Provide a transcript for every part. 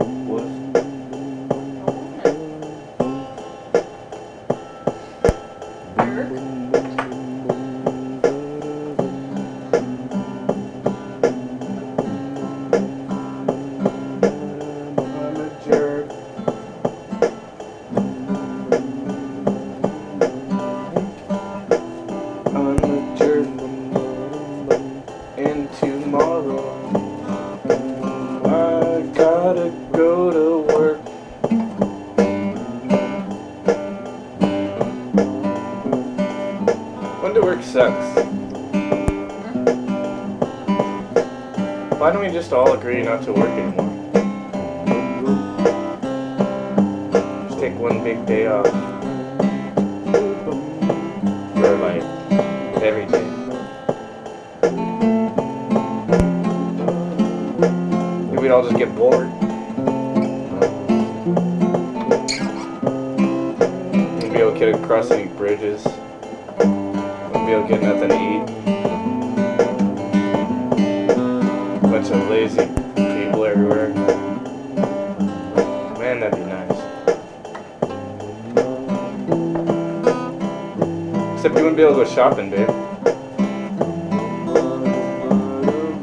What? I'm a jerk. I'm a jerk. And tomorrow I gotta go to work. Going to work sucks. Why don't we just all agree not to work anymore? Just take one big day off. Or like every day. Maybe we'd all just get bored. Wouldn't be able to get across any bridges. Wouldn't be able to get nothing to eat. Bunch of lazy people everywhere. Man, that'd be nice. Except you wouldn't be able to go shopping, babe.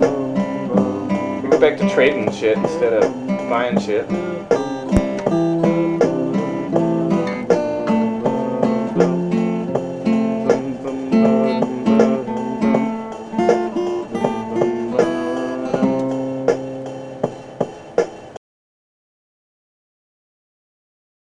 We go back to trading shit instead of buying shit.